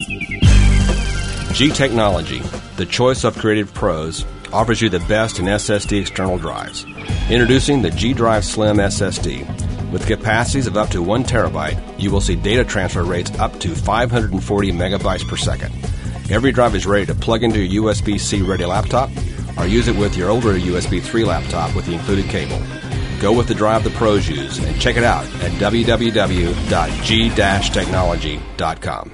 G Technology, the choice of creative pros, offers you the best in SSD external drives. Introducing the G Drive Slim SSD. With capacities of up to 1 terabyte, you will see data transfer rates up to 540 megabytes per second. Every drive is ready to plug into your USB-C ready laptop or use it with your older USB 3 laptop with the included cable. Go with the drive the pros use and check it out at www.g-technology.com.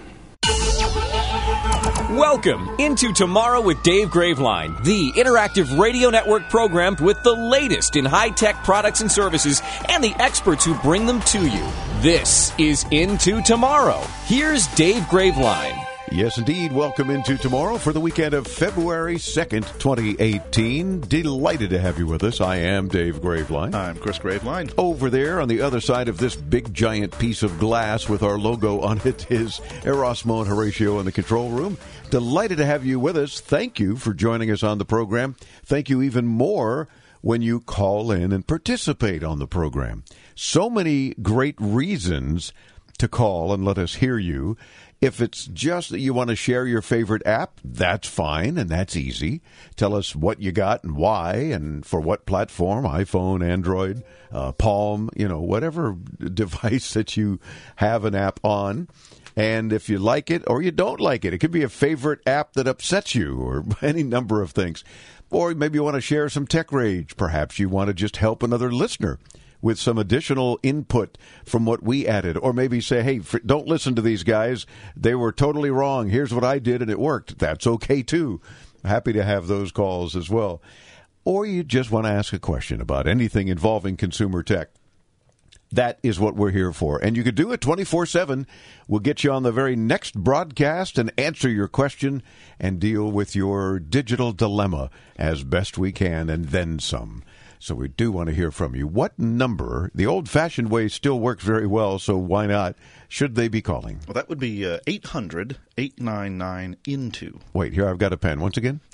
Welcome into Tomorrow with Dave Graveline, the interactive radio network program with the latest in high-tech products and services and the experts who bring them to you. This is Into Tomorrow. Here's Dave Graveline. Yes, indeed. Welcome into Tomorrow for the weekend of February 2nd, 2018. Delighted to have you with us. I am Dave Graveline. I'm Chris Graveline. Over there on the other side of this big giant piece of glass with our logo on it is Erasmo and Horatio in the control room. Delighted to have you with us. Thank you for joining us on the program. Thank you even more when you call in and participate on the program. So many great reasons to call and let us hear you. If it's just that you want to share your favorite app, that's fine and that's easy. Tell us what you got and why and for what platform, iPhone, Android, Palm, whatever device that you have an app on. And if you like it or you don't like it, it could be a favorite app that upsets you or any number of things. Or maybe you want to share some tech rage. Perhaps you want to just help another listener with some additional input from what we added. Or maybe say, hey, don't listen to these guys. They were totally wrong. Here's what I did, and it worked. That's okay, too. Happy to have those calls as well. Or you just want to ask a question about anything involving consumer tech. That is what we're here for. And you could do it 24/7. We'll get you on the very next broadcast and answer your question and deal with your digital dilemma as best we can and then some. So we do want to hear from you. What number, the old-fashioned way still works very well, so why not, should they be calling? Well, that would be 800-899-INTO. Wait, here, I've got a pen. Once again?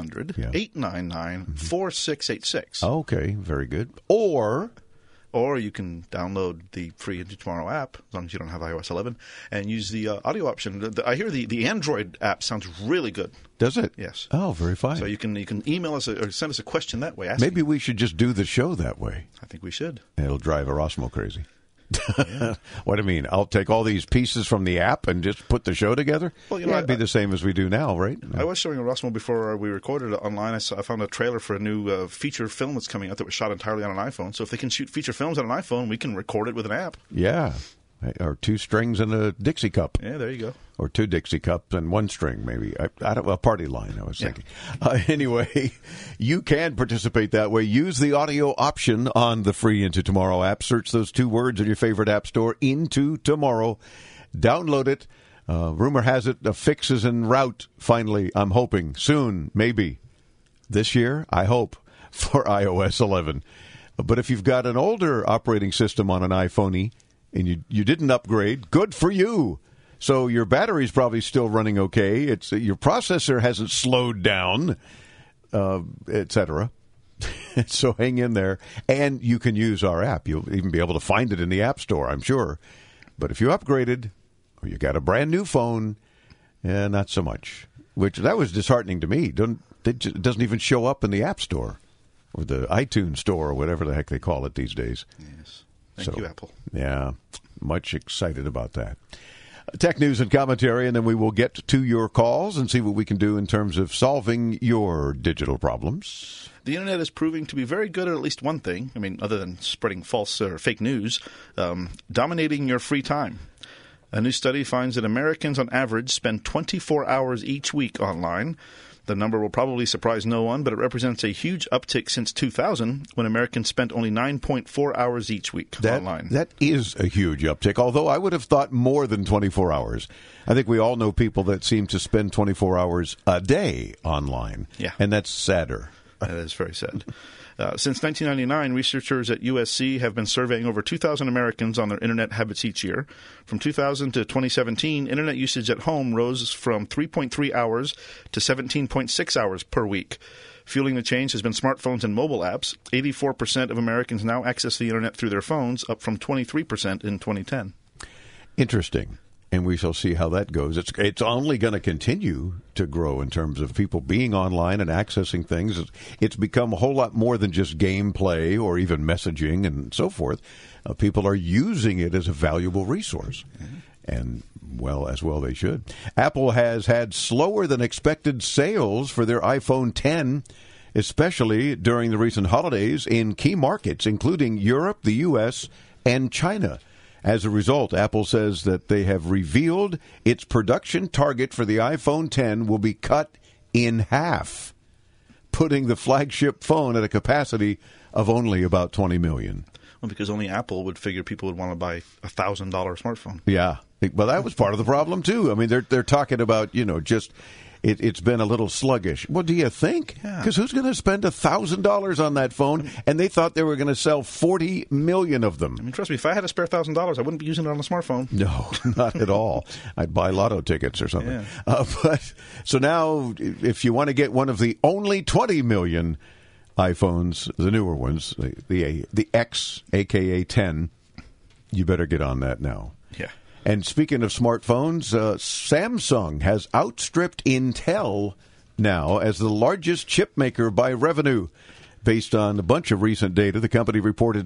800-899-4686. Okay, very good. Or you can download the free Into Tomorrow app, as long as you don't have iOS 11, and use the audio option. I hear the Android app sounds really good. Does it? Yes. Oh, very fine. So you can email us or send us a question that way. Maybe we should just do the show that way. I think we should. It'll drive Erasmo crazy. Yeah. What do you mean? I'll take all these pieces from the app and just put the show together? Well, it'd be the same as we do now, right? I was showing Erasmo before we recorded it online. I found a trailer for a new feature film that's coming out that was shot entirely on an iPhone. So if they can shoot feature films on an iPhone, we can record it with an app. Yeah. Or 2 strings and a Dixie cup. Yeah, there you go. Or 2 Dixie cups and 1 string, maybe. A party line, I was thinking. Anyway, you can participate that way. Use the audio option on the free Into Tomorrow app. Search those 2 words in your favorite app store, Into Tomorrow. Download it. Rumor has it the fix is en route, finally, I'm hoping. Soon, maybe. This year, I hope, for iOS 11. But if you've got an older operating system on an iPhone-y, and you didn't upgrade, good for you. So your battery's probably still running okay. It's your processor hasn't slowed down, etc. So hang in there. And you can use our app. You'll even be able to find it in the App Store, I'm sure. But if you upgraded or you got a brand new phone, not so much. That was disheartening to me. It doesn't even show up in the App Store or the iTunes Store or whatever the heck they call it these days. Yes. Thank you, Apple. Yeah, much excited about that. Tech news and commentary, and then we will get to your calls and see what we can do in terms of solving your digital problems. The Internet is proving to be very good at least one thing. I mean, other than spreading false or fake news, dominating your free time. A new study finds that Americans on average spend 24 hours each week online. The number will probably surprise no one, but it represents a huge uptick since 2000, when Americans spent only 9.4 hours each week online. That is a huge uptick, although I would have thought more than 24 hours. I think we all know people that seem to spend 24 hours a day online, and that's sadder. That is very sad. Since 1999, researchers at USC have been surveying over 2,000 Americans on their Internet habits each year. From 2000 to 2017, Internet usage at home rose from 3.3 hours to 17.6 hours per week. Fueling the change has been smartphones and mobile apps. 84% of Americans now access the Internet through their phones, up from 23% in 2010. Interesting. and we shall see how that goes. It's only going to continue to grow in terms of people being online and accessing things. It's become a whole lot more than just gameplay or even messaging and so forth. People are using it as a valuable resource. And, well, as well they should. Apple has had slower than expected sales for their iPhone X, especially during the recent holidays in key markets, including Europe, the U.S., and China. As a result, Apple says that they have revealed its production target for the iPhone X will be cut in half, putting the flagship phone at a capacity of only about 20 million. Well, because only Apple would figure people would want to buy a $1,000 smartphone. Yeah. Well, that was part of the problem, too. I mean, they're talking about, just... It's been a little sluggish. Well, do you think? Because who's going to spend $1,000 on that phone? And they thought they were going to sell 40 million of them. I mean, trust me, if I had a spare $1,000, I wouldn't be using it on a smartphone. No, not at all. I'd buy lotto tickets or something. Yeah. So now, if you want to get one of the only 20 million iPhones, the newer ones, the X, a.k.a. 10, you better get on that now. Yeah. And speaking of smartphones, Samsung has outstripped Intel now as the largest chip maker by revenue. Based on a bunch of recent data, the company reported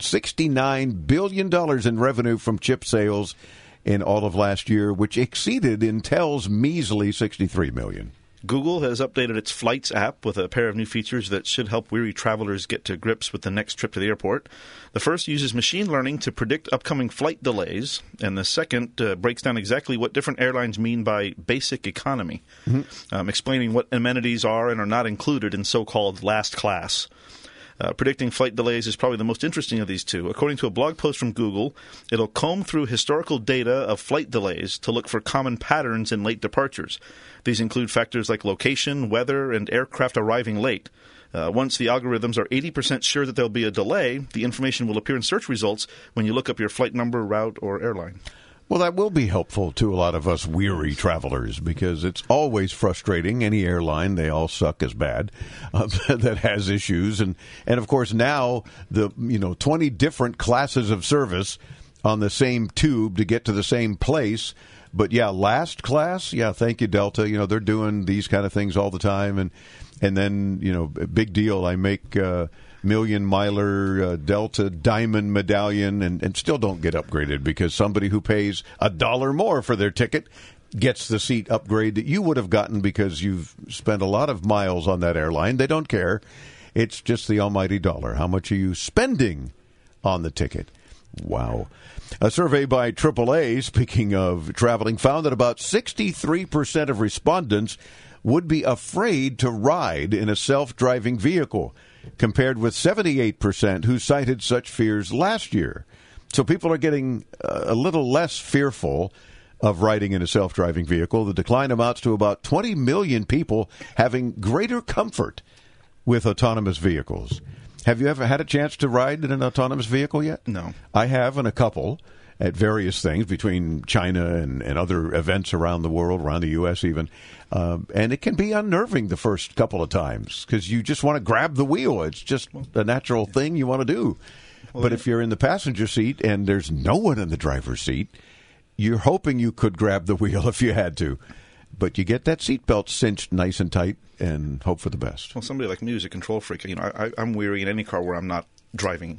$69 billion in revenue from chip sales in all of last year, which exceeded Intel's measly $63 million. Google has updated its Flights app with a pair of new features that should help weary travelers get to grips with the next trip to the airport. The first uses machine learning to predict upcoming flight delays, and the second breaks down exactly what different airlines mean by basic economy, explaining what amenities are and are not included in so-called last class. Predicting flight delays is probably the most interesting of these two. According to a blog post from Google, it'll comb through historical data of flight delays to look for common patterns in late departures. These include factors like location, weather, and aircraft arriving late. Once the algorithms are 80% sure that there'll be a delay, the information will appear in search results when you look up your flight number, route, or airline. Well, that will be helpful to a lot of us weary travelers because it's always frustrating. Any airline, they all suck as bad, that has issues. And of course, now the 20 different classes of service on the same tube to get to the same place. But, yeah, last class, yeah, thank you, Delta. They're doing these kind of things all the time. And then, big deal, I make million-miler Delta Diamond Medallion and still don't get upgraded because somebody who pays $1 more for their ticket gets the seat upgrade that you would have gotten because you've spent a lot of miles on that airline. They don't care. It's just the almighty dollar. How much are you spending on the ticket? Wow. A survey by AAA, speaking of traveling, found that about 63% of respondents would be afraid to ride in a self-driving vehicle, compared with 78% who cited such fears last year. So people are getting a little less fearful of riding in a self-driving vehicle. The decline amounts to about 20 million people having greater comfort with autonomous vehicles. Have you ever had a chance to ride in an autonomous vehicle yet? No. I have in a couple at various things between China and other events around the world, around the U.S. even. And it can be unnerving the first couple of times because you just want to grab the wheel. It's just a natural thing you want to do. But if you're in the passenger seat and there's no one in the driver's seat, you're hoping you could grab the wheel if you had to. But you get that seatbelt cinched nice and tight and hope for the best. Well, somebody like me who's a control freak, I'm weary in any car where I'm not driving.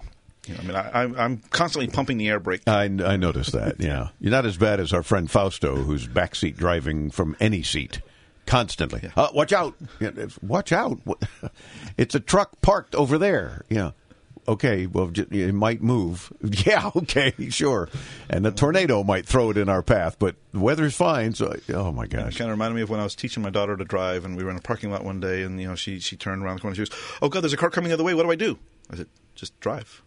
I'm constantly pumping the air brake. I noticed that, yeah. You're not as bad as our friend Fausto, who's backseat driving from any seat. Constantly. Yeah. Watch out. Watch out. It's a truck parked over there. Yeah. Okay, well, it might move. Yeah, okay, sure. And a tornado might throw it in our path, but the weather's fine. So, oh, my gosh. It kind of reminded me of when I was teaching my daughter to drive, and we were in a parking lot one day, and, she turned around the corner. She goes, oh, God, there's a car coming the other way. What do I do? I said, just drive.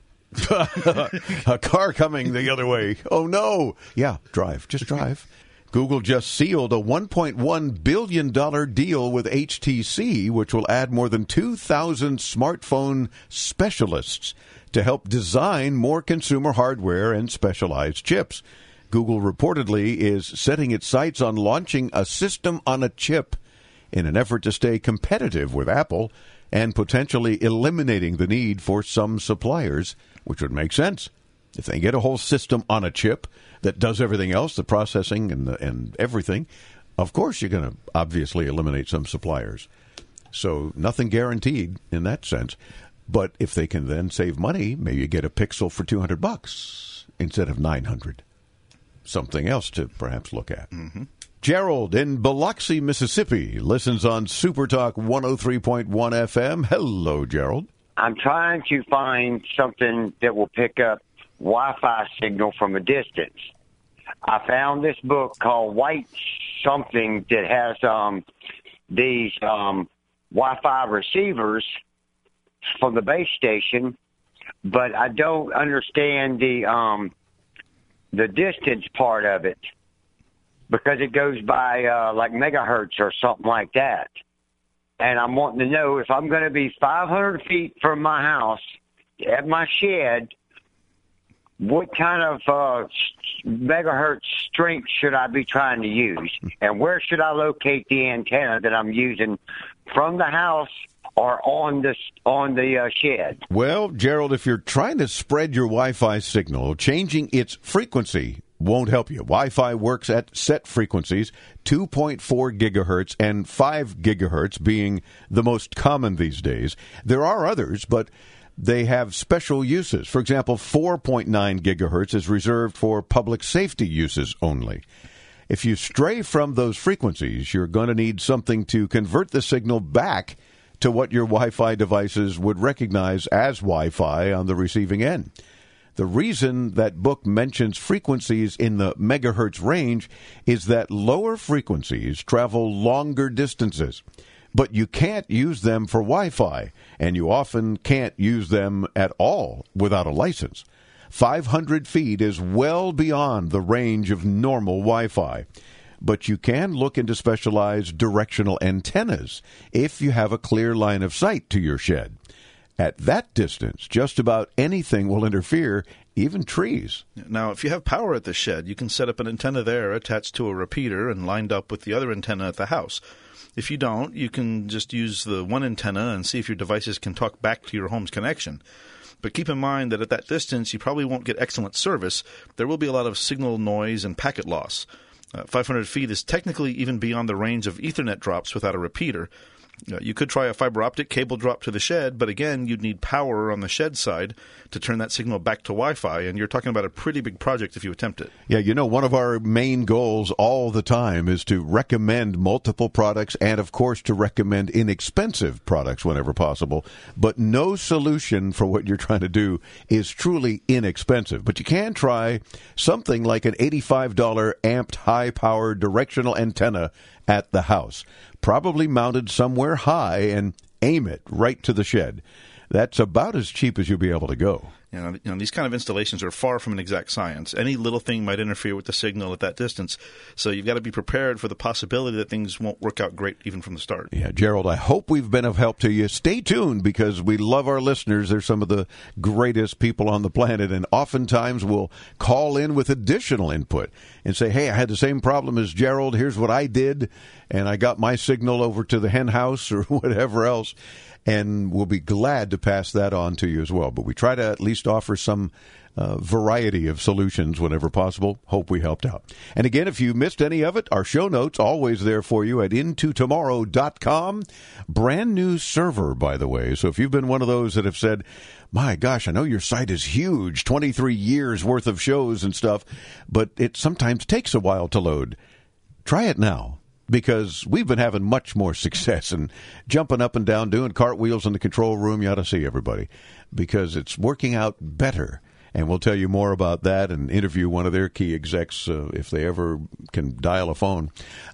A car coming the other way. Oh, no. Yeah, drive. Just drive. Google just sealed a $1.1 billion deal with HTC, which will add more than 2,000 smartphone specialists to help design more consumer hardware and specialized chips. Google reportedly is setting its sights on launching a system on a chip in an effort to stay competitive with Apple and potentially eliminating the need for some suppliers, which would make sense. If they get a whole system on a chip that does everything else, the processing and everything, of course you're going to obviously eliminate some suppliers. So nothing guaranteed in that sense. But if they can then save money, maybe you get a Pixel for $200 instead of $900. Something else to perhaps look at. Mm-hmm. Gerald in Biloxi, Mississippi, listens on Super Talk 103.1 FM. Hello, Gerald. I'm trying to find something that will pick up Wi-Fi signal from a distance. I found this book called White Something that has these Wi-Fi receivers from the base station, but I don't understand the distance part of it because it goes by like megahertz or something like that. And I'm wanting to know if I'm going to be 500 feet from my house at my shed, what kind of megahertz strength should I be trying to use? And where should I locate the antenna that I'm using from the house or on the shed? Well, Gerald, if you're trying to spread your Wi-Fi signal, changing its frequency won't help you. Wi-Fi works at set frequencies, 2.4 gigahertz and 5 gigahertz being the most common these days. There are others, but they have special uses. For example, 4.9 gigahertz is reserved for public safety uses only. If you stray from those frequencies, you're going to need something to convert the signal back to what your Wi-Fi devices would recognize as Wi-Fi on the receiving end. The reason that book mentions frequencies in the megahertz range is that lower frequencies travel longer distances, but you can't use them for Wi-Fi, and you often can't use them at all without a license. 500 feet is well beyond the range of normal Wi-Fi. But you can look into specialized directional antennas if you have a clear line of sight to your shed. At that distance, just about anything will interfere, even trees. Now, if you have power at the shed, you can set up an antenna there attached to a repeater and lined up with the other antenna at the house. If you don't, you can just use the one antenna and see if your devices can talk back to your home's connection. But keep in mind that at that distance, you probably won't get excellent service. There will be a lot of signal noise and packet loss. 500 feet is technically even beyond the range of Ethernet drops without a repeater. You could try a fiber optic cable drop to the shed, but again, you'd need power on the shed side to turn that signal back to Wi-Fi, and you're talking about a pretty big project if you attempt it. Yeah, you know, one of our main goals all the time is to recommend multiple products and, of course, to recommend inexpensive products whenever possible. But no solution for what you're trying to do is truly inexpensive. But you can try something like an $85 amped high-power directional antenna at the house, probably mounted somewhere high, and aim it right to the shed. That's about as cheap as you'll be able to go. You know, these kind of installations are far from an exact science. Any little thing might interfere with the signal at that distance. So you've got to be prepared for the possibility that things won't work out great even from the start. Yeah, Gerald, I hope we've been of help to you. Stay tuned because we love our listeners. They're some of the greatest people on the planet, and oftentimes we'll call in with additional input and say, hey, I had the same problem as Gerald. Here's what I did, and I got my signal over to the hen house or whatever else. And we'll be glad to pass that on to you as well. But we try to at least offer some variety of solutions whenever possible. Hope we helped out. And again, if you missed any of it, our show notes always there for you at intotomorrow.com. Brand new server, by the way. So if you've been one of those that have said, my gosh, I know your site is huge, 23 years worth of shows and stuff, but it sometimes takes a while to load. Try it now. Because we've been having much more success and jumping up and down, doing cartwheels in the control room. You ought to see everybody because it's working out better. And we'll tell you more about that and interview one of their key execs if they ever can dial a phone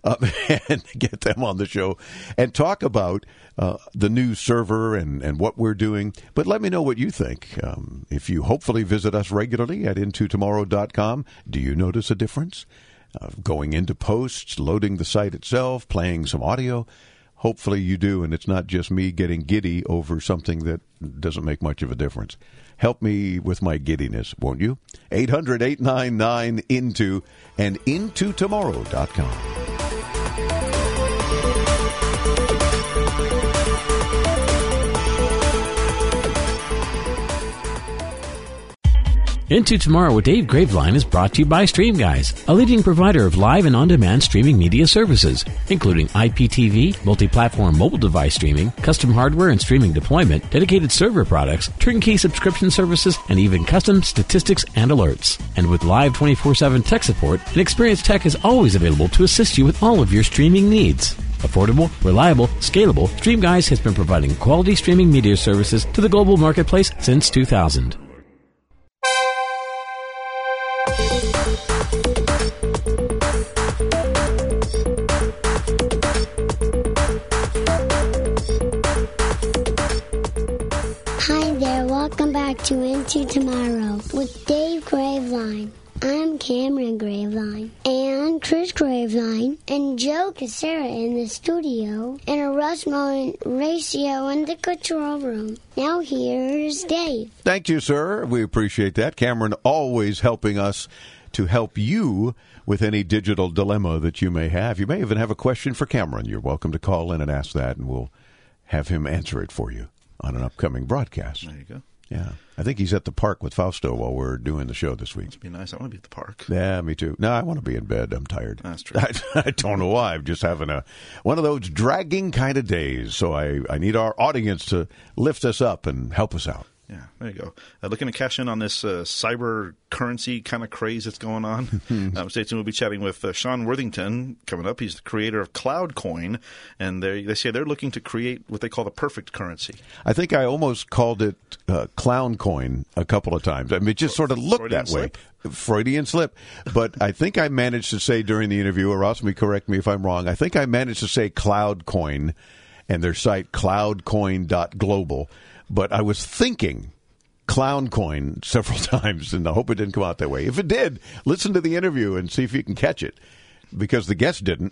and get them on the show and talk about the new server and what we're doing. But let me know what you think. If you hopefully visit us regularly at intotomorrow.com, do you notice a difference? Going into posts, loading the site itself, playing some audio. Hopefully you do, and it's not just me getting giddy over something that doesn't make much of a difference. Help me with my giddiness, won't you? 800-899-INTO and intotomorrow.com. Into Tomorrow with Dave Graveline is brought to you by StreamGuys, a leading provider of live and on-demand streaming media services, including IPTV, multi-platform mobile device streaming, custom hardware and streaming deployment, dedicated server products, turnkey subscription services, and even custom statistics and alerts. And with live 24/7 tech support, an experienced tech is always available to assist you with all of your streaming needs. Affordable, reliable, scalable, StreamGuys has been providing quality streaming media services to the global marketplace since 2000. Hi there, welcome back to Into Tomorrow with Dave Graveline. I'm Cameron Graveline, and Chris Graveline, and Joe Casera in the studio, and Erasmo and Ratio in the control room. Now here's Dave. Thank you, sir. We appreciate that. Cameron always helping us to help you with any digital dilemma that you may have. You may even have a question for Cameron. You're welcome to call in and ask that, and we'll have him answer it for you on an upcoming broadcast. There you go. Yeah. I think he's at the park with Fausto while we're doing the show this week. Must be nice. I want to be at the park. Yeah, me too. No, I want to be in bed. I'm tired. That's true. I don't know why. I'm just having one of those dragging kind of days. So I need our audience to lift us up and help us out. Yeah, there you go. Looking to cash in on this cyber currency kind of craze that's going on. Stay tuned. We'll be chatting with Sean Worthington coming up. He's the creator of CloudCoin, and they say they're looking to create what they call the perfect currency. I think I almost called it Clown Coin a couple of times. I mean, it just sort of looked Freudian that way. slip? Freudian slip. But I think I managed to say during the interview, or Ross, correct me if I'm wrong, I think I managed to say CloudCoin and their site cloudcoin.global. But I was thinking ClownCoin several times, and I hope it didn't come out that way. If it did, listen to the interview and see if you can catch it, because the guest didn't,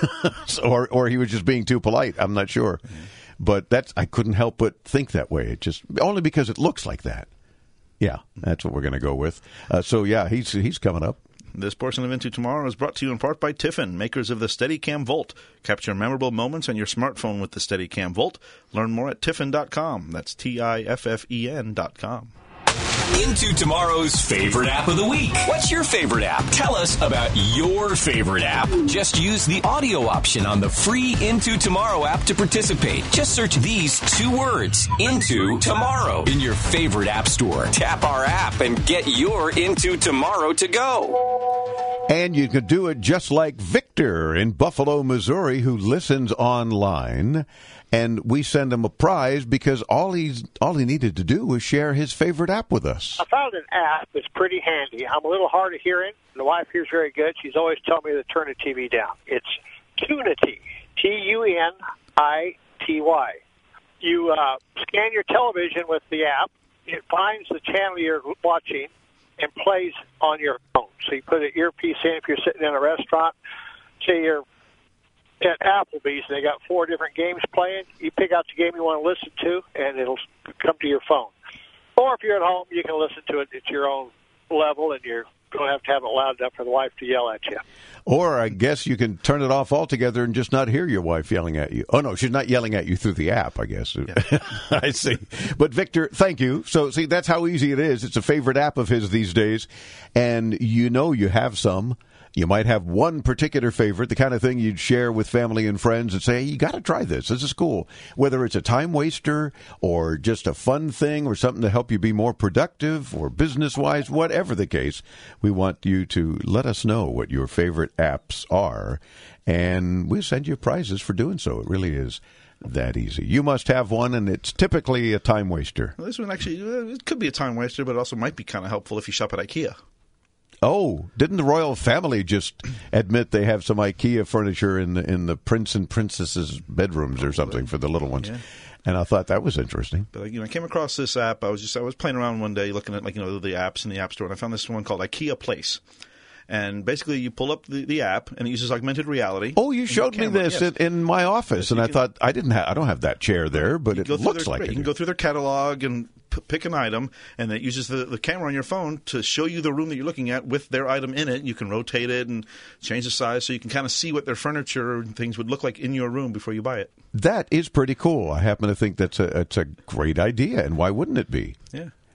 or he was just being too polite. I'm not sure, but I couldn't help but think that way. It just only because it looks like that. Yeah, that's what we're going to go with. So yeah, he's coming up. This portion of Into Tomorrow is brought to you in part by Tiffin, makers of the Steadicam Volt. Capture memorable moments on your smartphone with the Steadicam Volt. Learn more at tiffin.com. That's TIFFEN.com. Into Tomorrow's favorite app of the week. What's your favorite app? Tell us about your favorite app. Just use the audio option on the free Into Tomorrow app to participate. Just search these 2 words, Into Tomorrow, in your favorite app store. Tap our app and get your Into Tomorrow to go. And you can do it just like Victor in Buffalo, Missouri, who listens online. And we send him a prize because all he needed to do was share his favorite app with us. I found an app that's pretty handy. I'm a little hard of hearing. The wife here's very good. She's always telling me to turn the TV down. It's Tunity, Tunity. You scan your television with the app. It finds the channel you're watching and plays on your phone. So you put an earpiece in if you're sitting in a restaurant. Say you're at Applebee's, and they got 4 different games playing. You pick out the game you want to listen to, and it'll come to your phone. Or if you're at home, you can listen to it at your own level, and you don't have to have it loud enough for the wife to yell at you. Or I guess you can turn it off altogether and just not hear your wife yelling at you. Oh, no, she's not yelling at you through the app, I guess. Yeah. I see. But, Victor, thank you. So, see, that's how easy it is. It's a favorite app of his these days, and you know you have some. You might have one particular favorite, the kind of thing you'd share with family and friends and say, hey, you got to try this. This is cool. Whether it's a time waster or just a fun thing or something to help you be more productive or business-wise, whatever the case, we want you to let us know what your favorite apps are, and we'll send you prizes for doing so. It really is that easy. You must have one, and it's typically a time waster. Well, this one actually, it could be a time waster, but it also might be kind of helpful if you shop at IKEA. Oh, didn't the royal family just admit they have some IKEA furniture in the prince and princess's bedrooms or something for the little ones? Yeah. And I thought that was interesting. But I came across this app. I was playing around one day looking at the apps in the App Store, and I found this one called IKEA Place. And basically, you pull up the app, and it uses augmented reality. Oh, you showed me this in my office, and I thought I don't have that chair there, but it looks like it. You can go through their catalog and pick an item, and it uses the camera on your phone to show you the room that you're looking at with their item in it. You can rotate it and change the size, so you can kind of see what their furniture and things would look like in your room before you buy it. That is pretty cool. I happen to think that's a great idea, and why wouldn't it be? Yeah.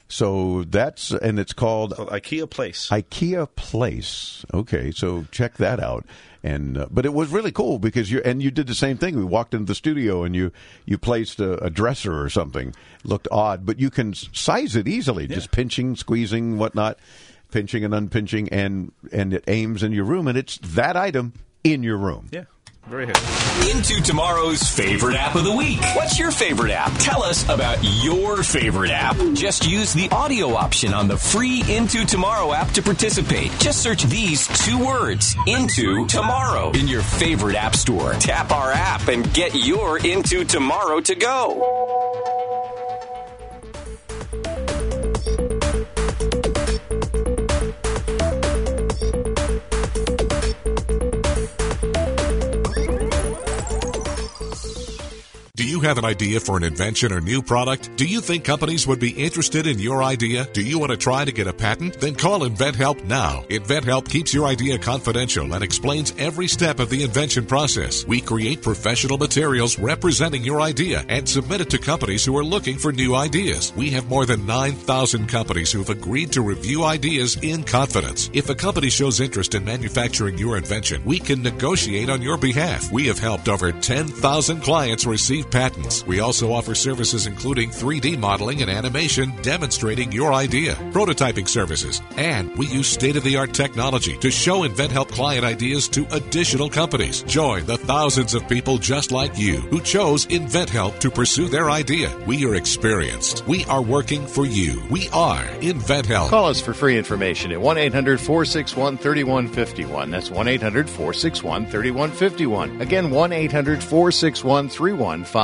So it's called IKEA Place. IKEA Place. Okay, so check that out. And but it was really cool because you did the same thing. We walked into the studio and you placed a dresser or something. It looked odd, but you can size it easily, just pinching, squeezing, whatnot, pinching and unpinching, and it aims in your room, and it's that item in your room. Yeah. Very happy. Into tomorrow's favorite app of the week. What's your favorite app? Tell us about your favorite app. Just use the audio option on the free Into Tomorrow app to participate. Just search these 2 words, Into Tomorrow, in your favorite app store. Tap our app and get your Into Tomorrow to go. Do you have an idea for an invention or new product? Do you think companies would be interested in your idea? Do you want to try to get a patent? Then call InventHelp now. InventHelp keeps your idea confidential and explains every step of the invention process. We create professional materials representing your idea and submit it to companies who are looking for new ideas. We have more than 9,000 companies who have agreed to review ideas in confidence. If a company shows interest in manufacturing your invention, we can negotiate on your behalf. We have helped over 10,000 clients receive patents. We also offer services including 3D modeling and animation demonstrating your idea, prototyping services, and we use state-of-the-art technology to show InventHelp client ideas to additional companies. Join the thousands of people just like you who chose InventHelp to pursue their idea. We are experienced. We are working for you. We are InventHelp. Call us for free information at 1-800-461-3151. That's 1-800-461-3151. Again, 1-800-461-3151.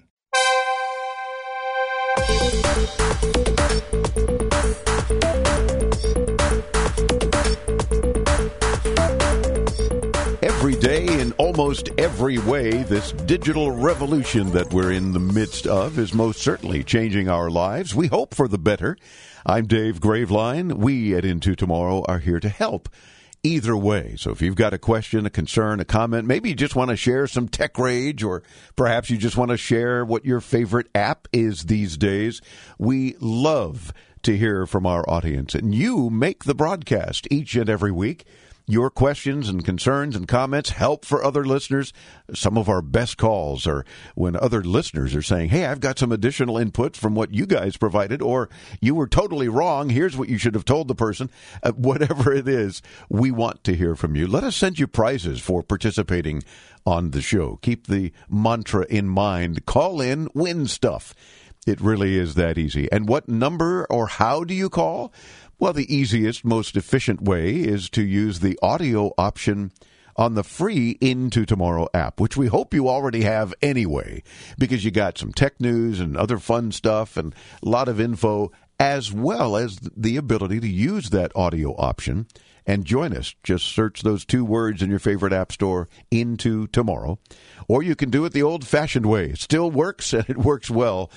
Every day, in almost every way, this digital revolution that we're in the midst of is most certainly changing our lives. We hope for the better. I'm Dave Graveline. We at Into Tomorrow are here to help either way. So if you've got a question, a concern, a comment, maybe you just want to share some tech rage, or perhaps you just want to share what your favorite app is these days, we love to hear from our audience. And you make the broadcast each and every week. Your questions and concerns and comments help for other listeners. Some of our best calls are when other listeners are saying, hey, I've got some additional input from what you guys provided, or you were totally wrong. Here's what you should have told the person. Whatever it is, we want to hear from you. Let us send you prizes for participating on the show. Keep the mantra in mind. Call in, win stuff. It really is that easy. And what number or how do you call? Well, the easiest, most efficient way is to use the audio option on the free Into Tomorrow app, which we hope you already have anyway, because you got some tech news and other fun stuff and a lot of info, as well as the ability to use that audio option and join us. Just search those 2 words in your favorite app store, Into Tomorrow. Or you can do it the old-fashioned way. It still works, and it works well.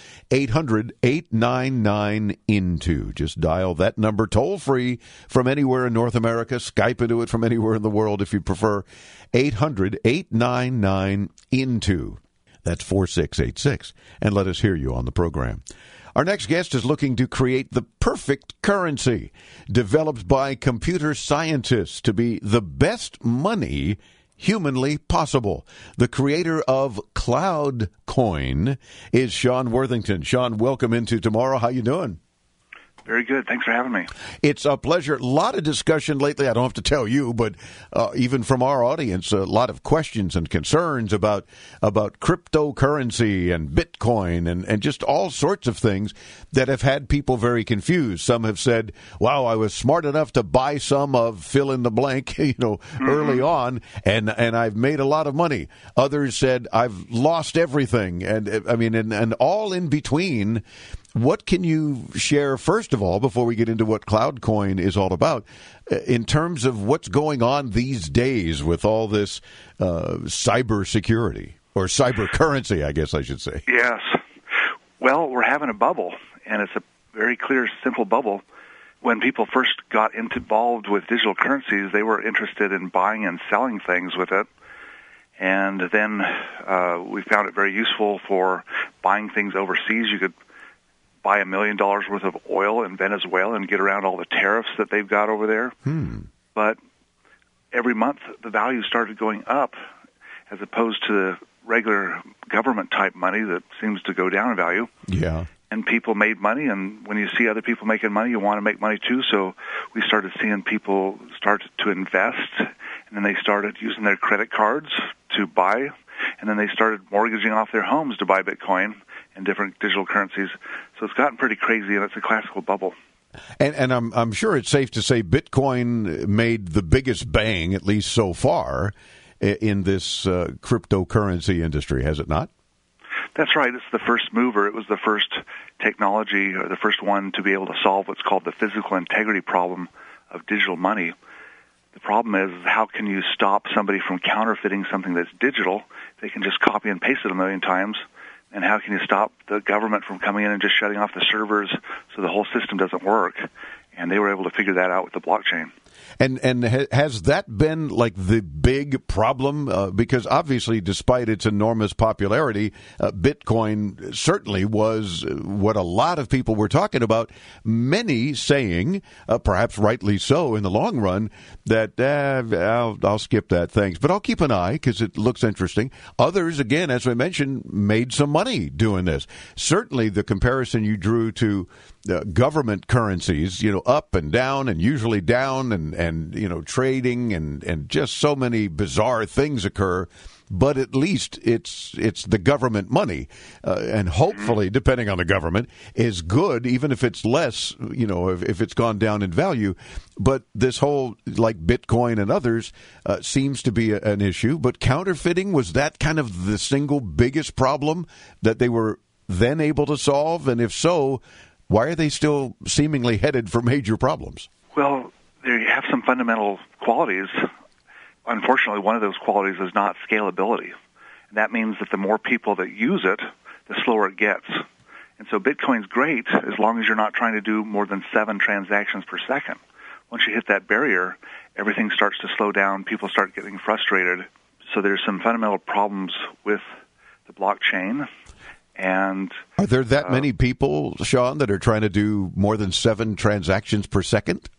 800-899-INTO. Just dial that number toll-free from anywhere in North America. Skype into it from anywhere in the world if you prefer. 800-899-INTO. That's 4686. And let us hear you on the program. Our next guest is looking to create the perfect currency developed by computer scientists to be the best money humanly possible. The creator of CloudCoin is Sean Worthington. Sean, welcome Into Tomorrow. How you doing? Very good. Thanks for having me. It's a pleasure. A lot of discussion lately. I don't have to tell you, but even from our audience, a lot of questions and concerns about cryptocurrency and Bitcoin and just all sorts of things that have had people very confused. Some have said, wow, I was smart enough to buy some of fill in the blank, early on, and I've made a lot of money. Others said, I've lost everything. And all in between. What can you share, first of all, before we get into what CloudCoin is all about, in terms of what's going on these days with all this cybersecurity, or cyber currency, I guess I should say? Yes. Well, we're having a bubble, and it's a very clear, simple bubble. When people first got involved with digital currencies, they were interested in buying and selling things with it. And then we found it very useful for buying things overseas. You could buy $1 million worth of oil in Venezuela and get around all the tariffs that they've got over there. But every month, the value started going up as opposed to the regular government-type money that seems to go down in value. Yeah. And people made money, and when you see other people making money, you want to make money too. So we started seeing people start to invest, and then they started using their credit cards to buy, and then they started mortgaging off their homes to buy Bitcoin and different digital currencies. So it's gotten pretty crazy, and it's a classical bubble. And I'm sure it's safe to say Bitcoin made the biggest bang, at least so far, in this cryptocurrency industry, has it not? That's right. It's the first mover. It was the first technology, or the first one to be able to solve what's called the physical integrity problem of digital money. The problem is, how can you stop somebody from counterfeiting something that's digital? They can just copy and paste it 1 million times. And how can you stop the government from coming in and just shutting off the servers so the whole system doesn't work? And they were able to figure that out with the blockchain. And has that been like the big problem? Because obviously, despite its enormous popularity, Bitcoin certainly was what a lot of people were talking about. Many saying, perhaps rightly so in the long run, that I'll skip that, thanks. But I'll keep an eye because it looks interesting. Others, again, as I mentioned, made some money doing this. Certainly the comparison you drew to government currencies, up and down, and usually down, and trading, and just so many bizarre things occur. But at least it's the government money, and hopefully, depending on the government, is good, even if it's less, if it's gone down in value. But this whole, like Bitcoin and others, seems to be an issue. But counterfeiting, was that kind of the single biggest problem that they were then able to solve? And if so, why are they still seemingly headed for major problems? Well, they have some fundamental qualities. Unfortunately, one of those qualities is not scalability. And that means that the more people that use it, the slower it gets. And so Bitcoin's great as long as you're not trying to do more than 7 transactions per second. Once you hit that barrier, everything starts to slow down. People start getting frustrated. So there's some fundamental problems with the blockchain. And are there that many people, Sean, that are trying to do more than 7 transactions per second?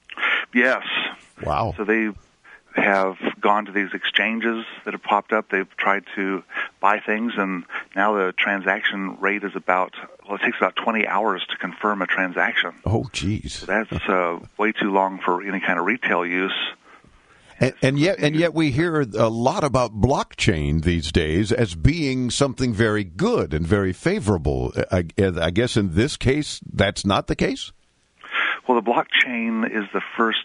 Yes. Wow. So they have gone to these exchanges that have popped up. They've tried to buy things, and now the transaction rate is it takes about 20 hours to confirm a transaction. Oh, geez. So that's way too long for any kind of retail use. And yet we hear a lot about blockchain these days as being something very good and very favorable. I guess in this case, that's not the case? Well, the blockchain is the first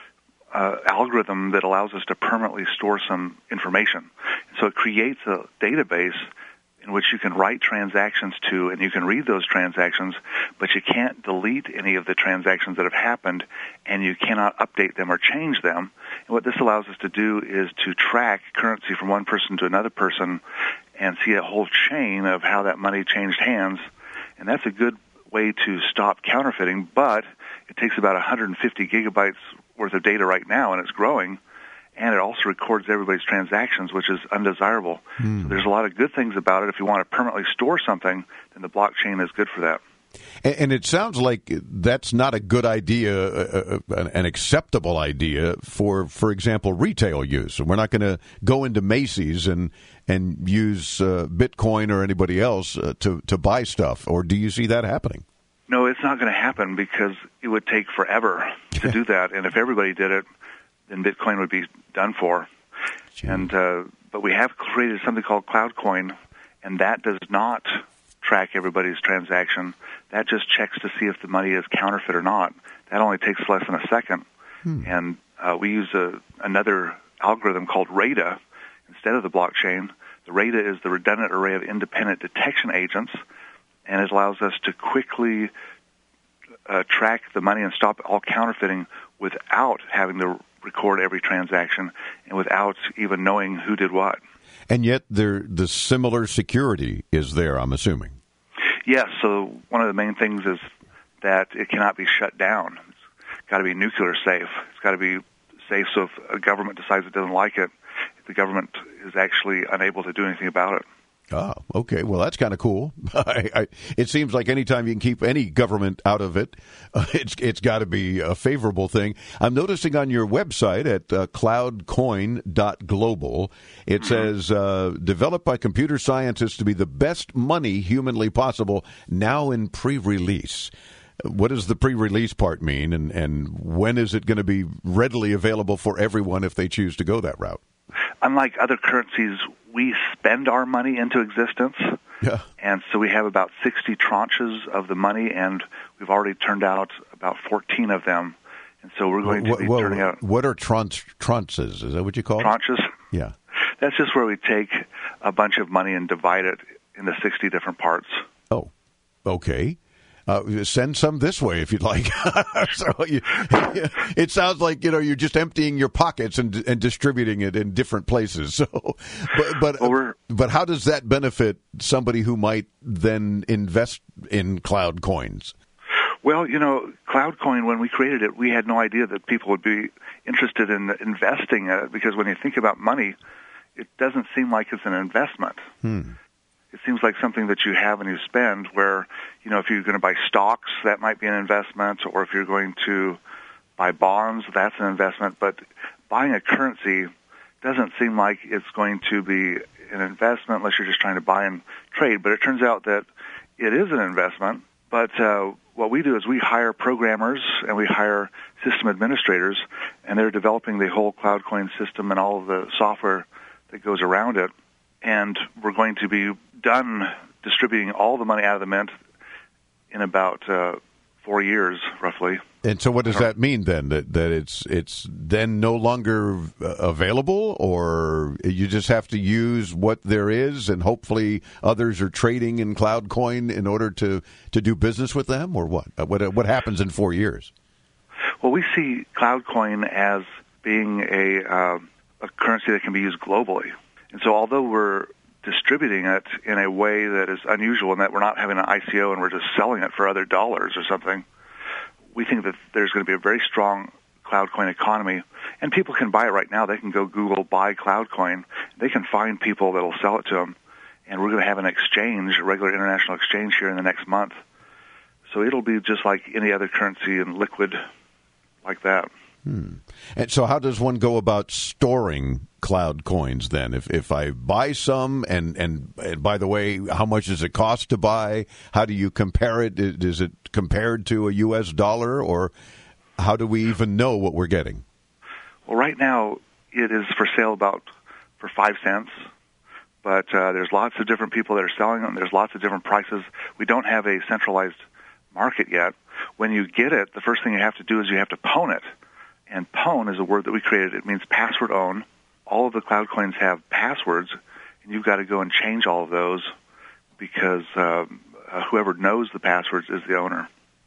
algorithm that allows us to permanently store some information. So it creates a database in which you can write transactions to, and you can read those transactions, but you can't delete any of the transactions that have happened, and you cannot update them or change them. And what this allows us to do is to track currency from one person to another person and see a whole chain of how that money changed hands. And that's a good way to stop counterfeiting, but it takes about 150 gigabytes worth of data right now, and it's growing. And it also records everybody's transactions, which is undesirable. So there's a lot of good things about it. If you want to permanently store something, then the blockchain is good for that. And it sounds like that's not a good idea, an acceptable idea for example, retail use. We're not going to go into Macy's and use Bitcoin or anybody else to buy stuff. Or do you see that happening? No, it's not going to happen because it would take forever to do that. And if everybody did it, then Bitcoin would be done for. And but we have created something called CloudCoin, and that does not track everybody's transaction. That just checks to see if the money is counterfeit or not. That only takes less than a second. And we use another algorithm called RADA instead of the blockchain. The RADA is the redundant array of independent detection agents, and it allows us to quickly track the money and stop all counterfeiting without having to record every transaction and without even knowing who did what. And yet the similar security is there, I'm assuming. Yes, so one of the main things is that it cannot be shut down. It's got to be nuclear safe. It's got to be safe so if a government decides it doesn't like it, the government is actually unable to do anything about it. Oh, okay. Well, that's kind of cool. It seems like anytime you can keep any government out of it, it's got to be a favorable thing. I'm noticing on your website at cloudcoin.global, it says, developed by computer scientists to be the best money humanly possible, now in pre-release. What does the pre-release part mean, and when is it going to be readily available for everyone if they choose to go that route? Unlike other currencies, we spend our money into existence. Yeah. And so we have about 60 tranches of the money, and we've already turned out about 14 of them. And so we're going to be turning out... What are tranches? Is that what you call it? Tranches? Yeah. That's just where we take a bunch of money and divide it into 60 different parts. Oh, okay. Send some this way if you'd like. It sounds like you're just emptying your pockets and distributing it in different places. So, but how does that benefit somebody who might then invest in cloud coins? Well, CloudCoin, when we created it, we had no idea that people would be interested in investing in it, because when you think about money, it doesn't seem like it's an investment. It seems like something that you have and you spend, where, if you're going to buy stocks, that might be an investment, or if you're going to buy bonds, that's an investment. But buying a currency doesn't seem like it's going to be an investment unless you're just trying to buy and trade. But it turns out that it is an investment. But what we do is we hire programmers and we hire system administrators, and they're developing the whole CloudCoin system and all of the software that goes around it. And we're going to be done distributing all the money out of the mint in about 4 years, roughly. And so what does that mean then? That it's then no longer available, or you just have to use what there is, and hopefully others are trading in CloudCoin in order to do business with them, or what? What happens in 4 years? Well, we see CloudCoin as being a currency that can be used globally. And so although we're distributing it in a way that is unusual, in that we're not having an ICO and we're just selling it for other dollars or something, we think that there's going to be a very strong CloudCoin economy. And people can buy it right now. They can go Google, buy CloudCoin. They can find people that will sell it to them. And we're going to have an exchange, a regular international exchange here in the next month. So it'll be just like any other currency and liquid like that. And so how does one go about storing cloud coins then? If I buy some, and by the way, how much does it cost to buy? How do you compare it? Is it compared to a U.S. dollar, or how do we even know what we're getting? Well, right now it is for sale for 5 cents, but there's lots of different people that are selling them. There's lots of different prices. We don't have a centralized market yet. When you get it, the first thing you have to do is you have to pwn it. And pwn is a word that we created. It means password own. All of the cloud coins have passwords, and you've got to go and change all of those, because whoever knows the passwords is the owner.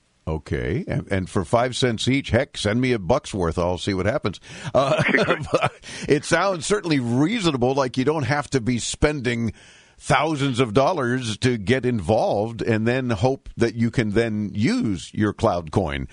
Okay, and for 5 cents each, heck, send me $1 worth. I'll see what happens. It sounds certainly reasonable, like you don't have to be spending thousands of dollars to get involved and then hope that you can then use your cloud coin.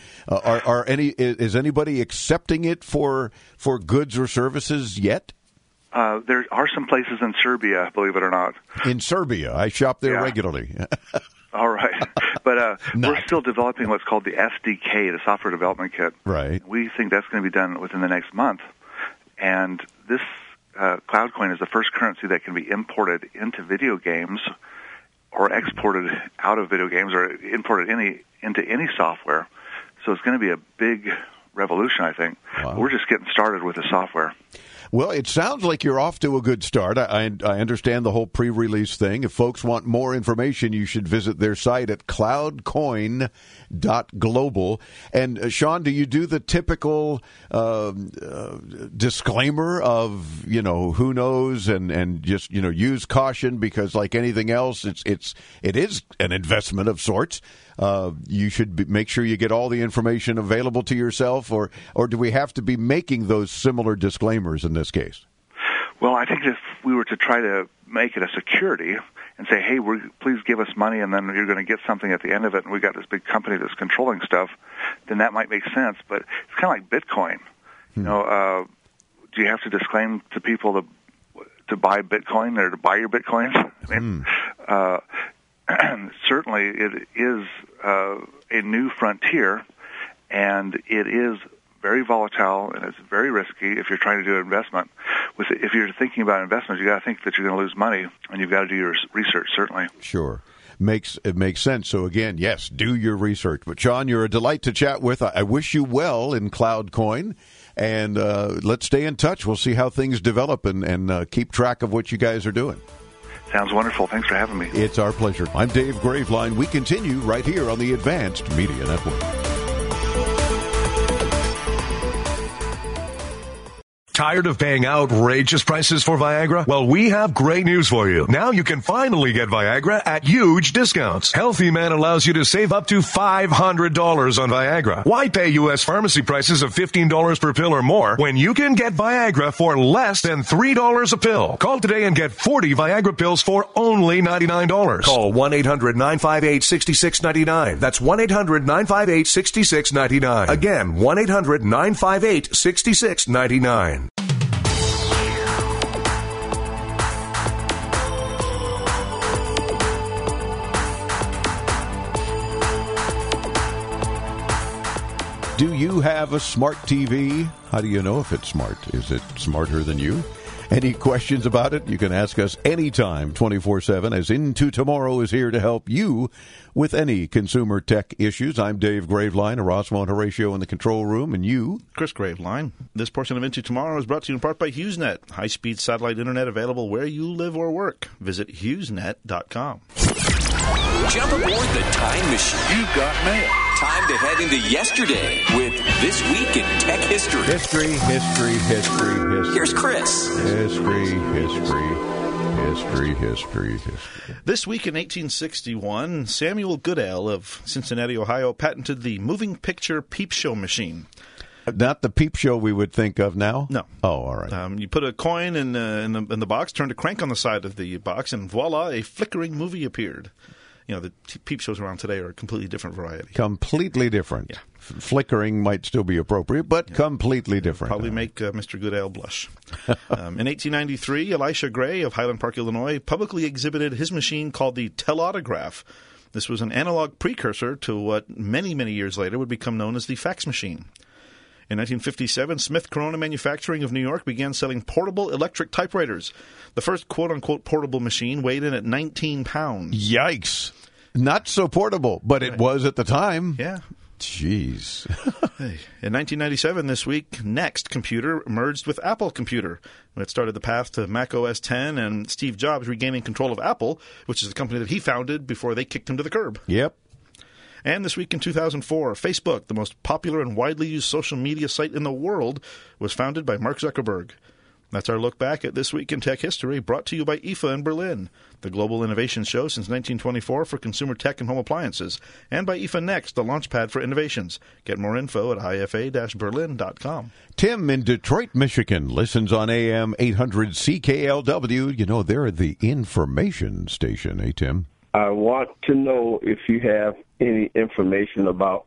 Is anybody accepting it for goods or services yet? There are some places in Serbia, believe it or not. In Serbia, I shop there regularly. All right, but we're still developing what's called the SDK, the software development kit. Right. We think that's going to be done within the next month, and this CloudCoin is the first currency that can be imported into video games, or exported out of video games, or imported into any software. So it's going to be a big revolution, I think. Wow. We're just getting started with the software. Well, it sounds like you're off to a good start. I understand the whole pre-release thing. If folks want more information, you should visit their site at cloudcoin.global. And Sean, do you do the typical disclaimer of, who knows, and just, use caution, because like anything else, it is an investment of sorts. You should make sure you get all the information available to yourself, or do we have to be making those similar disclaimers in this case? Well, I think if we were to try to make it a security and say, hey, please give us money, and then you're going to get something at the end of it, and we've got this big company that's controlling stuff, then that might make sense. But it's kind of like Bitcoin. Do you have to disclaim to people to to buy Bitcoin or to buy your Bitcoins. I mean, certainly it is a new frontier, and it is very volatile, and it's very risky if you're trying to do an investment. If you're thinking about investments, you got to think that you're going to lose money, and you've got to do your research, certainly. Sure. It makes sense. So, again, yes, do your research. But, Sean, you're a delight to chat with. I wish you well in CloudCoin, and let's stay in touch. We'll see how things develop and keep track of what you guys are doing. Sounds wonderful. Thanks for having me. It's our pleasure. I'm Dave Graveline. We continue right here on the Advanced Media Network. Tired of paying outrageous prices for Viagra? Well, we have great news for you. Now you can finally get Viagra at huge discounts. Healthy Man allows you to save up to $500 on Viagra. Why pay U.S. pharmacy prices of $15 per pill or more when you can get Viagra for less than $3 a pill? Call today and get 40 Viagra pills for only $99. Call 1-800-958-6699. That's 1-800-958-6699. Again, 1-800-958-6699. Do you have a smart TV? How do you know if it's smart? Is it smarter than you? Any questions about it? You can ask us anytime, 24/7, as Into Tomorrow is here to help you with any consumer tech issues. I'm Dave Graveline, Erasmo and Horatio in the control room, and you? Chris Graveline. This portion of Into Tomorrow is brought to you in part by HughesNet, high-speed satellite internet available where you live or work. Visit HughesNet.com. Jump aboard the time machine. You got mail. Time to head into yesterday with This Week in Tech History. History. Here's Chris. History. This week in 1861, Samuel Goodale of Cincinnati, Ohio, patented the moving picture peep show machine. Not the peep show we would think of now? No. Oh, all right. You put a coin in the box, turned a crank on the side of the box, and voila, a flickering movie appeared. You know, the peep shows around today are a completely different variety. Completely different. Yeah. Flickering might still be appropriate, but completely different. Probably make Mr. Goodale blush. In 1893, Elisha Gray of Highland Park, Illinois, publicly exhibited his machine called the telautograph. This was an analog precursor to what many, many years later would become known as the fax machine. In 1957, Smith Corona Manufacturing of New York began selling portable electric typewriters. The first quote-unquote portable machine weighed in at 19 pounds. Yikes. Not so portable, but it was at the time. Yeah. Jeez. In 1997, this week, Next Computer merged with Apple Computer. It started the path to Mac OS X and Steve Jobs regaining control of Apple, which is the company that he founded before they kicked him to the curb. Yep. And this week in 2004, Facebook, the most popular and widely used social media site in the world, was founded by Mark Zuckerberg. That's our look back at This Week in Tech History, brought to you by IFA in Berlin, the global innovation show since 1924 for consumer tech and home appliances, and by IFA Next, the launchpad for innovations. Get more info at ifa-berlin.com. Tim in Detroit, Michigan, listens on AM 800 CKLW. You know, they're the information station. Hey, Tim. I want to know if you have any information about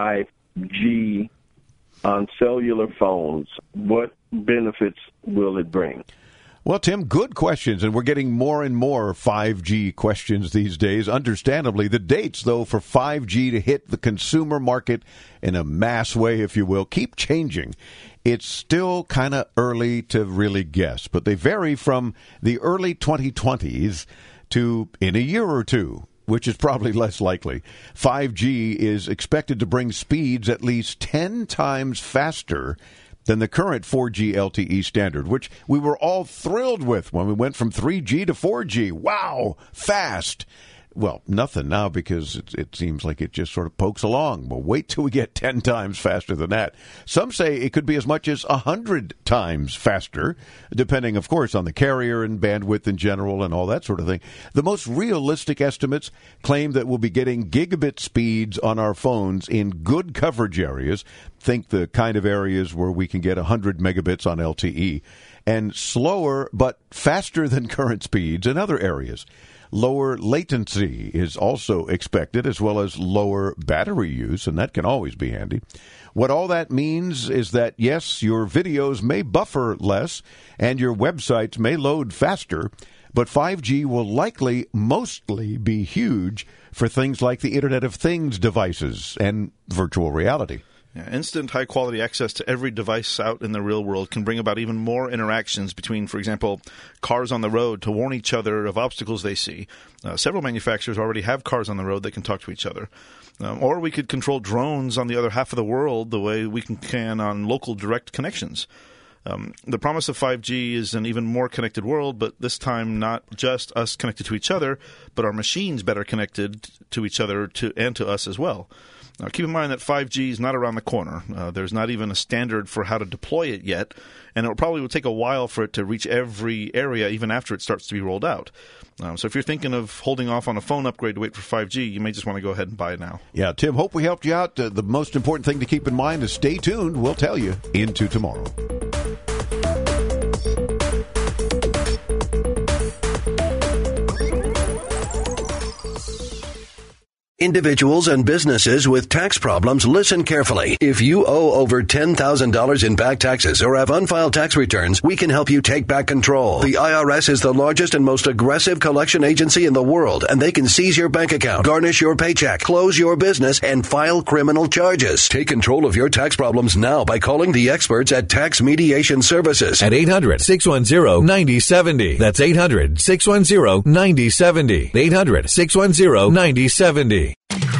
5G on cellular phones. What benefits will it bring? Well, Tim, good questions, and we're getting more and more 5G questions these days. Understandably, the dates, though, for 5G to hit the consumer market in a mass way, if you will, keep changing. It's still kind of early to really guess, but they vary from the early 2020s to in a year or two, which is probably less likely. 5G is expected to bring speeds at least 10 times faster than the current 4G LTE standard, which we were all thrilled with when we went from 3G to 4G. Wow, fast. Well, nothing now because it seems like it just sort of pokes along. Well, wait till we get 10 times faster than that. Some say it could be as much as 100 times faster, depending, of course, on the carrier and bandwidth in general and all that sort of thing. The most realistic estimates claim that we'll be getting gigabit speeds on our phones in good coverage areas. Think the kind of areas where we can get 100 megabits on LTE. and slower but faster than current speeds in other areas. Lower latency is also expected, as well as lower battery use, and that can always be handy. What all that means is that, yes, your videos may buffer less and your websites may load faster, but 5G will likely mostly be huge for things like the Internet of Things devices and virtual reality. Yeah, instant high-quality access to every device out in the real world can bring about even more interactions between, for example, cars on the road to warn each other of obstacles they see. Several manufacturers already have cars on the road that can talk to each other. Or we could control drones on the other half of the world the way we can on local direct connections. The promise of 5G is an even more connected world, but this time not just us connected to each other, but our machines better connected to each other and to us as well. Now, keep in mind that 5G is not around the corner. There's not even a standard for how to deploy it yet, and it probably will take a while for it to reach every area, even after it starts to be rolled out. So if you're thinking of holding off on a phone upgrade to wait for 5G, you may just want to go ahead and buy it now. Yeah, Tim, hope we helped you out. The most important thing to keep in mind is stay tuned. We'll tell you into tomorrow. Individuals and businesses with tax problems, listen carefully. If you owe over $10,000 in back taxes or have unfiled tax returns, we can help you take back control. The IRS is the largest and most aggressive collection agency in the world, and they can seize your bank account, garnish your paycheck, close your business, and file criminal charges. Take control of your tax problems now by calling the experts at Tax Mediation Services at 800-610-9070. That's 800-610-9070. 800-610-9070.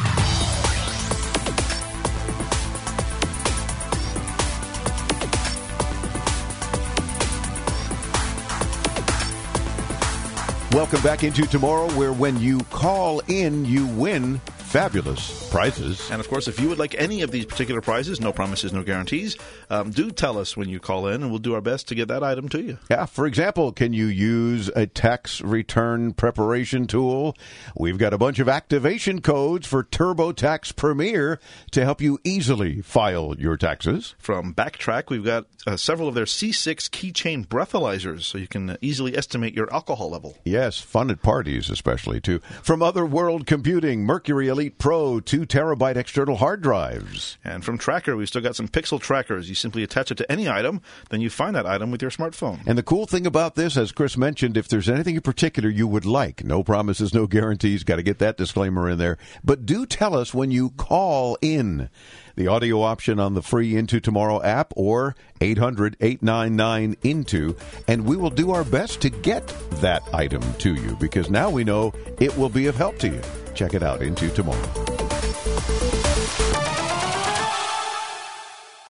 Welcome back into Tomorrow, where when you call in, you win fabulous prizes. And, of course, if you would like any of these particular prizes, no promises, no guarantees, do tell us when you call in, and we'll do our best to get that item to you. Yeah, for example, can you use a tax return preparation tool? We've got a bunch of activation codes for TurboTax Premier to help you easily file your taxes. From Backtrack, we've got several of their C6 keychain breathalyzers, so you can easily estimate your alcohol level. Yes, fun at parties especially, too. From Otherworld Computing, Mercury Elite Pro 2 terabyte external hard drives. And from Tracker, we've still got some Pixel trackers. You simply attach it to any item, then you find that item with your smartphone. And the cool thing about this, as Chris mentioned, if there's anything in particular you would like, no promises, no guarantees, got to get that disclaimer in there. But do tell us when you call in. The audio option on the free Into Tomorrow app or 800-899-INTO, and we will do our best to get that item to you, because now we know it will be of help to you. Check it out, Into Tomorrow.